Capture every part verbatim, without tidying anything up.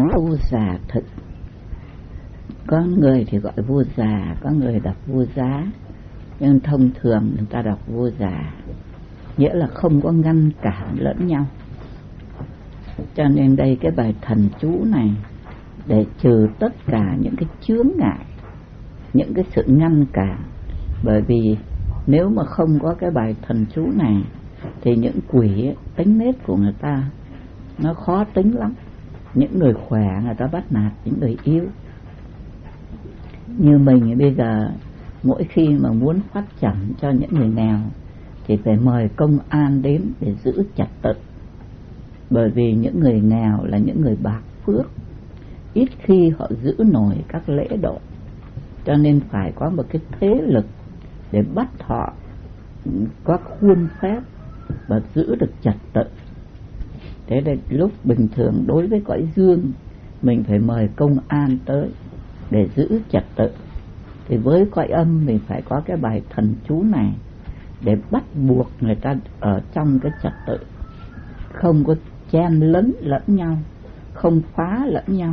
Vua già thực, có người thì gọi vua già, có người đọc vua giá, nhưng thông thường người ta đọc vua già, nghĩa là không có ngăn cản lẫn nhau. Cho nên đây cái bài thần chú này để trừ tất cả những cái chướng ngại, những cái sự ngăn cản. Bởi vì nếu mà không có cái bài thần chú này thì những quỷ tính nết của người ta nó khó tính lắm. Những người khỏe người ta bắt nạt những người yếu. Như mình bây giờ mỗi khi mà muốn phát triển cho những người nghèo thì phải mời công an đến để giữ trật tự. Bởi vì những người nghèo là những người bạc phước, ít khi họ giữ nổi các lễ độ, cho nên phải có một cái thế lực để bắt họ có khuôn phép và giữ được trật tự. Thế nên lúc bình thường đối với cõi dương mình phải mời công an tới để giữ trật tự, thì với cõi âm mình phải có cái bài thần chú này để bắt buộc người ta ở trong cái trật tự, không có chen lấn lẫn nhau, không phá lẫn nhau.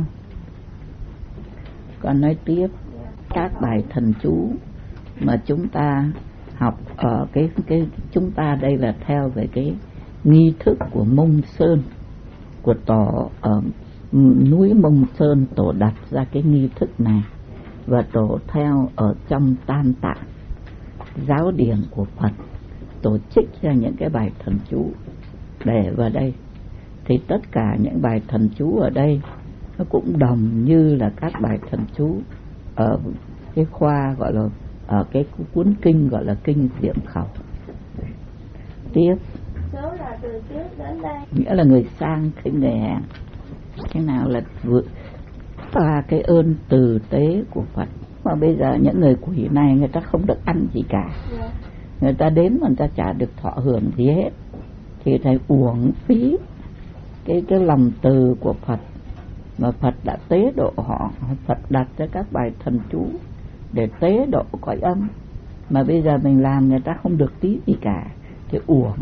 Còn nói tiếp, các bài thần chú mà chúng ta học ở cái cái chúng ta đây là theo về cái nghi thức của Mông Sơn, của tổ ở núi Mông Sơn. Tổ đặt ra cái nghi thức này và tổ theo ở trong Tam Tạng giáo điển của Phật, tổ trích ra những cái bài thần chú để vào đây. Thì tất cả những bài thần chú ở đây nó cũng đồng như là các bài thần chú ở cái khoa gọi là ở cái cuốn kinh gọi là kinh Diệm Khẩu. Tiếp, số là từ trước đến đây, nghĩa là người sang khi người hèn. Thế nào là vượt qua cái ơn từ tế của Phật. Mà bây giờ những người quỷ này người ta không được ăn gì cả, yeah. Người ta đến mà người ta chả được thọ hưởng gì hết, thì thầy uổng phí cái cái lòng từ của Phật. Mà Phật đã tế độ họ, Phật đặt ra các bài thần chú để tế độ cõi âm, mà bây giờ mình làm người ta không được tí gì cả thì uổng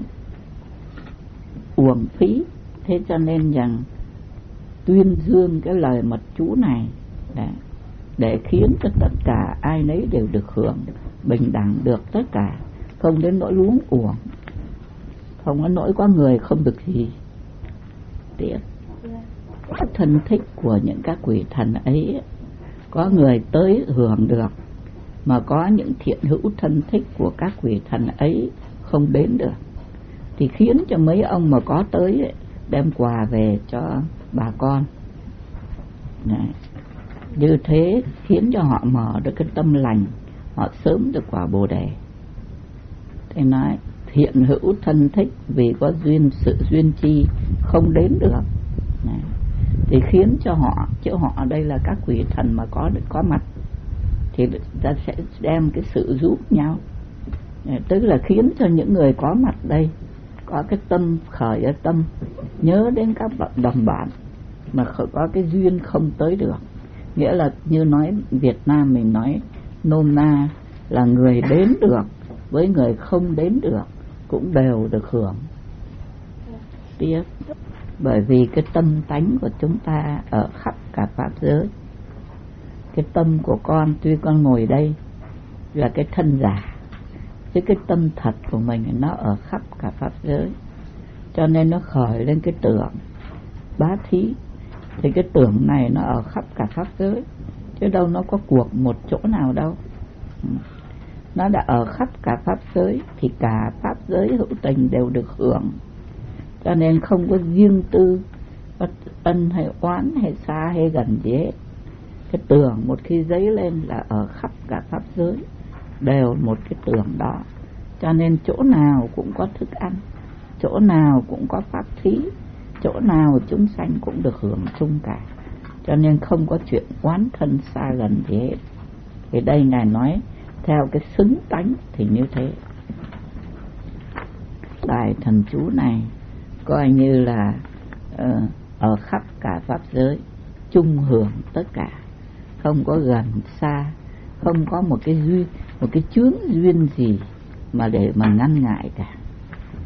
uổng phí. Thế cho nên rằng tuyên dương cái lời mật chú này để, để khiến cho tất cả ai nấy đều được hưởng bình đẳng, được tất cả, không đến nỗi luống uổng, không có nỗi có người không được gì. Tiếp, thân thích của những các quỷ thần ấy, có người tới hưởng được, mà có những thiện hữu thân thích của các quỷ thần ấy không đến được, thì khiến cho mấy ông mà có tới ấy, đem quà về cho bà con. Này, như thế khiến cho họ mở được cái tâm lành, họ sớm được quả Bồ Đề. Thế nói thiện hữu thân thích vì có duyên sự duyên chi không đến được. Này, thì khiến cho họ, chứ họ ở đây là các quỷ thần mà có có mặt, thì ta sẽ đem cái sự giúp nhau, tức là khiến cho những người có mặt đây có cái tâm khởi ở tâm nhớ đến các đồng bạn mà có cái duyên không tới được. Nghĩa là như nói Việt Nam mình nói nôm na là người đến được với người không đến được cũng đều được hưởng. Tiếp, bởi vì cái tâm tánh của chúng ta ở khắp cả pháp giới. Cái tâm của con, tuy con ngồi đây là cái thân giả, chứ cái tâm thật của mình nó ở khắp cả pháp giới, cho nên nó khởi lên cái tưởng bá thí. Thì cái tưởng này nó ở khắp cả pháp giới, chứ đâu nó có cuộc một chỗ nào đâu. Nó đã ở khắp cả pháp giới thì cả pháp giới hữu tình đều được hưởng, cho nên không có riêng tư ân hay oán hay xa hay gần gì hết. Cái tưởng một khi dấy lên là ở khắp cả pháp giới đều một cái tưởng đó, cho nên chỗ nào cũng có thức ăn, chỗ nào cũng có pháp thí, chỗ nào chúng sanh cũng được hưởng chung cả, cho nên không có chuyện oán thân xa gần gì hết. Thì đây Ngài nói theo cái xứng tánh thì như thế. Bài thần chú này coi như là uh, ở khắp cả pháp giới chung hưởng tất cả, không có gần xa, không có một cái duyên, một cái chướng duyên gì mà để mà ngăn ngại cả.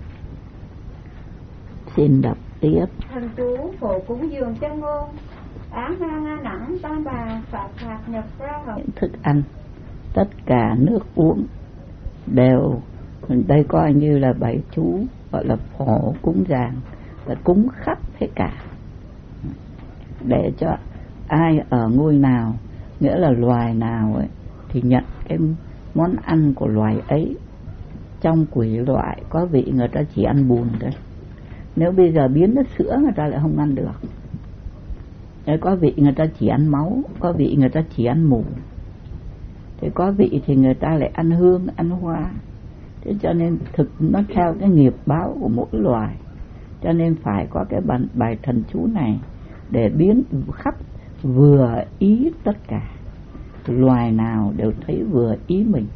Xin đọc tiếp. Thần chú phổ cúng dường chân ngôn. án ra nặng tam bà phạt phạt nhập ra học. Những thức ăn, tất cả nước uống đều, đây coi như là bảy chú gọi là phổ cúng dường, là cúng khắp hết cả, để cho ai ở ngôi nào, nghĩa là loài nào ấy, thì nhận cái món ăn của loài ấy. Trong quỷ loại có vị người ta chỉ ăn bùn thôi, nếu bây giờ biến nó sữa người ta lại không ăn được. Đấy, có vị người ta chỉ ăn máu, có vị người ta chỉ ăn mủ, thế có vị thì người ta lại ăn hương, ăn hoa. Thế cho nên thực nó theo cái nghiệp báo của mỗi loài, cho nên phải có cái bài, bài thần chú này để biến khắp vừa ý tất cả, loài nào đều thấy vừa ý mình,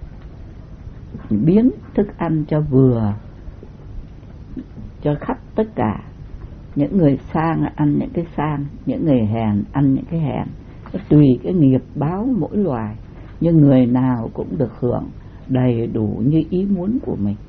biến thức ăn cho vừa, cho khắp tất cả. Những người sang ăn những cái sang, những người hèn ăn những cái hèn, tùy cái nghiệp báo mỗi loài, nhưng người nào cũng được hưởng đầy đủ như ý muốn của mình.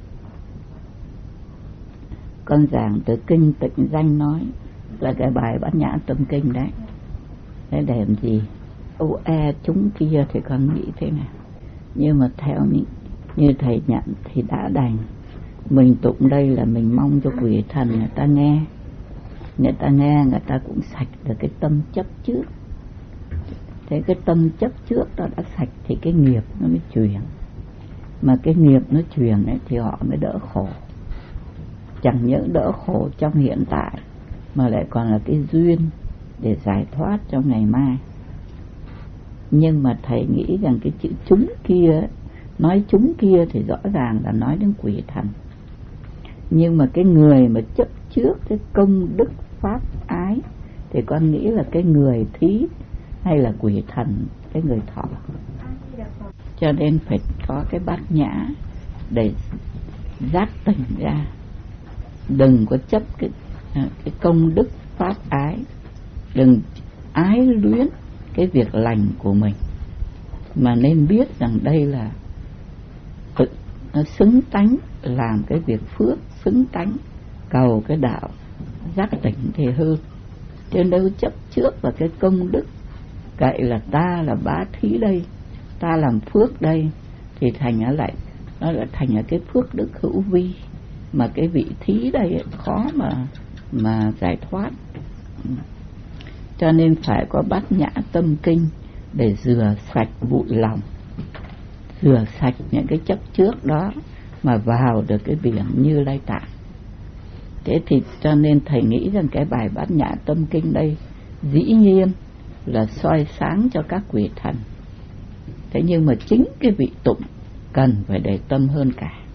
Con giảng từ kinh Tịnh Danh nói là cái bài Bát Nhã Tâm Kinh đấy. Đấy để làm gì? Ô e chúng kia thì con nghĩ thế nào? Nhưng mà theo như, như thầy nhận thì đã đành. Mình tụng đây là mình mong cho quỷ thần người ta nghe. Người ta nghe người ta cũng sạch được cái tâm chấp trước. Thế cái tâm chấp trước đó đã sạch thì cái nghiệp nó mới chuyển. Mà cái nghiệp nó chuyển ấy thì họ mới đỡ khổ. Chẳng những đỡ khổ trong hiện tại mà lại còn là cái duyên để giải thoát trong ngày mai. Nhưng mà thầy nghĩ rằng cái chữ chúng kia ấy, nói chúng kia thì rõ ràng là nói đến quỷ thần. Nhưng mà cái người mà chấp trước cái công đức pháp ái thì con nghĩ là cái người thí hay là quỷ thần, cái người thọ. Cho nên phải có cái bát nhã để giác tỉnh ra. Đừng có chấp cái, cái công đức pháp ái, đừng ái luyến cái việc lành của mình, mà nên biết rằng đây là nó xứng tánh làm cái việc phước, xứng tánh cầu cái đạo giác tỉnh thì hơn. Cho nên đâu chấp trước vào cái công đức, cậy là ta là bá thí đây, ta làm phước đây, thì thành nó lại nó lại thành là cái phước đức hữu vi, mà cái vị thí đây khó mà mà giải thoát. Cho nên phải có Bát Nhã Tâm Kinh để rửa sạch bụi lòng, rửa sạch những cái chấp trước đó mà vào được cái biển Như Lai Tạng. Thế thì cho nên thầy nghĩ rằng cái bài Bát Nhã Tâm Kinh đây dĩ nhiên là soi sáng cho các quỷ thần. Thế nhưng mà chính cái vị tụng cần phải để tâm hơn cả.